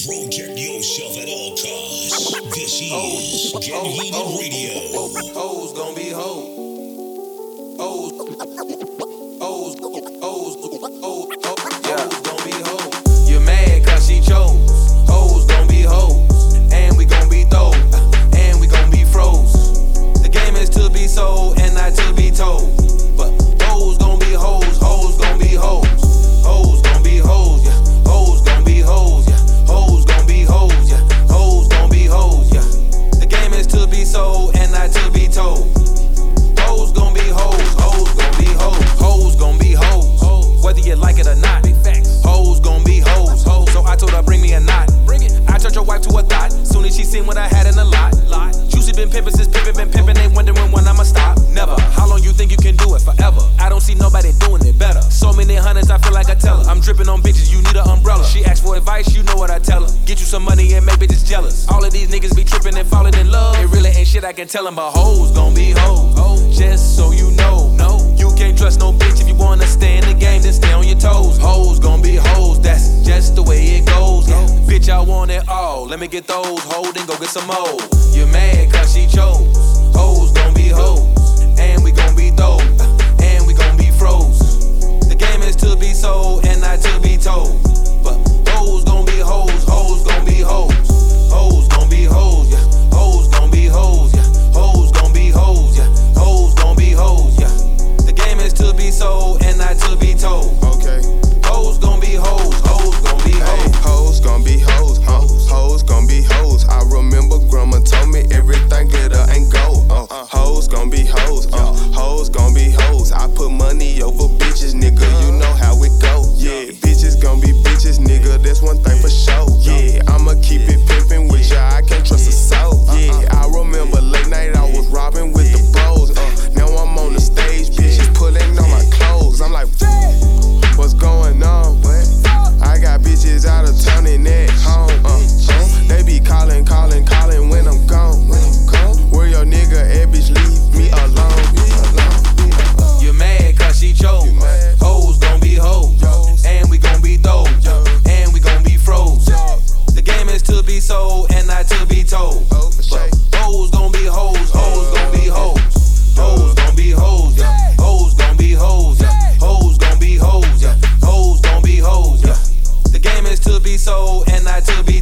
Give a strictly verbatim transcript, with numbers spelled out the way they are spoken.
Protect yourself at all costs. This is Get Heated Radio. Hoes gon' be hoes. Hoes, hoes, hoes, hoes, hoes gon' be hoes. You mad cause she chose. Hoes gon' be hoes. And we gon' be throws. And we gon' be froze. The game is to be sold and not to be told. But hoes gon' be hoes. Hoes gon' be hoes. Hoes gon' be hoes, yeah. Hoes gon' be hoes, yeah. Hoes gon' be hoes, yeah. Hoes gon' be hoes, yeah. The game is to be sold and not to be told. Hoes gon' be hoes, hoes gon' be hoes, hoes gon' be hoes, whether you like it or not. Hoes gon' be hoes, hoes. So I told her bring me a knot. Bring it. I turned your wife to a thought. Soon as she seen what I had in the lot. lot. Juicy been pimpin' since pimpin' been pimpin'. They wondering when I'ma stop. Never. How long you think you can do it? Forever. I don't see nobody doing it better. So many hundreds, I feel like I tell her. I'm drippin' on bitches, you need an umbrella. She asks for advice, you know what I tell her. Get you some money and make bitches jealous. All of these niggas be trippin' and fallin' in love. It really ain't shit I can tell them, but hoes gon' be hoes. Just so you know, no, you can't trust no bitch. If you wanna stay in the game, then stay on your toes. Hoes gon' be hoes, that's just the way it goes. Yeah. Bitch, I want it all. Let me get those hoes and go get some more. You mad cause she chose. Hoes gon' be hoes. And we gon' be throws. And we gon' be froze. The game is to be sold and not to be told. But hoes gon' be hoes. Hoes gon' be hoes. Hoes gon' be hoes, yeah. Hoes gon' be hoes, yeah. Hoes gon' be hoes, yeah. Hoes gon' be hoes, yeah. The game is to be sold and not to be told. Okay. Hoes gon' be hoes. Hoes gon' be hoes. Hey, hoes gon' be hoes. Hoes, hoes gon' be hoes. I remember grandma told me everything glitter ain't gold. Uh, hoes gon' be hoes. Uh, hoes gon' be hoes. I put money over bitches, nigga. You know how it go. Yeah, bitches gon' be bitches, nigga. That's one thing for sure. Yeah, I'ma keep it pimpin' with ya. I can't trust a soul. Yeah, I remember late night I was robbing with the bros. Uh, now I'm on the stage, bitches pulling on my clothes. I'm like, what's going on? I got bitches out of town and at home. Uh, uh, they be calling, calling, calling when I'm gone. Where your nigga at, bitch, leave me alone. You mad cause she chose. Hoes gon' be hoes. And we gon' be throws. And we gon' be froze. The game is to be sold and not to be told. But hoes gon' be hoes. Hoes gon' be hoes. Hoes gon' be hoes. Yeah. Hoes gon' be hoes. Yeah. Hoes gon' be hoes. Yeah. Hoes gon' be hoes. Yeah. The game is to be sold and not to be